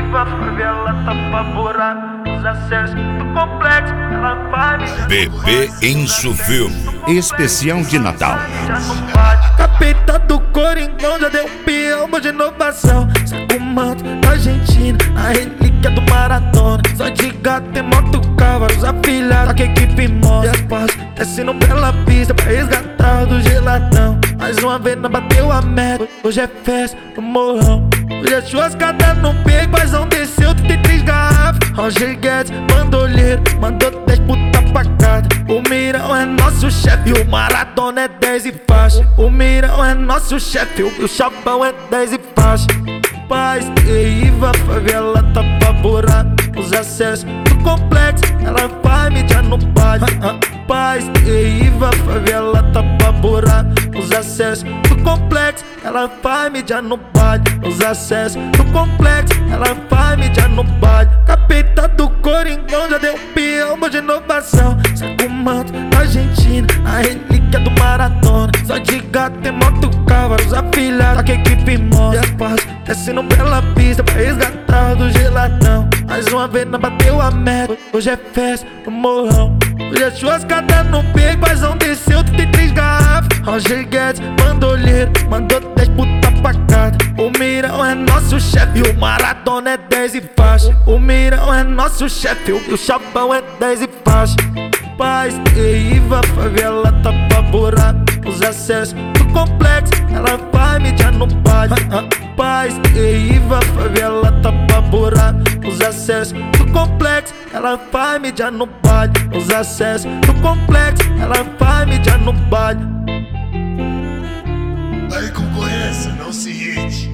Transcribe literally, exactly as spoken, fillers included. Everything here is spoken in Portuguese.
Iva, favela tapa buraco, os acessos do complexo, ela vai me Bebê Enzo Filme, especial de Natal. Capeta do Coringão já deu um peão de inovação. Saco manto da Argentina, a relíquia do maratona. Só de gato tem moto, cavalos afilhados, que equipe mostra. E as partes descendo pela pista pra resgatar do geladão. Mais uma vez não bateu a meta, hoje é festa no morrão. Hoje é churrascada no peito, paizão desceu, trinta e três garrafas. Roger Guedes, bandoleiro, mandou dez puta pra cada. O Mirão é nosso chefe, o Maradona é dez e faixa. O Mirão é nosso chefe, o Chavão é dez e faixa. Paz e Iva, favela tapa buraco, os acessos do complexo, ela vai mídia no baile. Paz e Iva, favela tapa buraco, os acessos do complexo, ela vai mídia no baile. Os acessos do complexo, ela vai mídia no baile. Capeta do Coringão já deu um peão de inovação. Saco manto da Argentina, a relíquia do maratona. Só de gato tem moto, cavalos afilhados, que equipe mostra. E as partes descendo pela pista pra resgatar do geladão. Mais uma vez não bateu a meta, hoje é festa no morrão. Hoje é churrascada no peito, paizão desceu, trinta e três garrafas. Roger Guedes, bandoleiro, mandou dez puta pra cada. O Mirão é nosso chefe, o Maradona é dez e faixa. O Mirão é nosso chefe, o Chavão é dez e faixa. Paz e Iva, favela tapa buraco, os acessos do complexo, ela vai mídia no baile. Paz e Iva, favela tapa buraco, os acessos do complexo, ela vai mídia no baile. Os acessos do complexo, ela vai mídia no baile. Aí concorrência, não se irrite.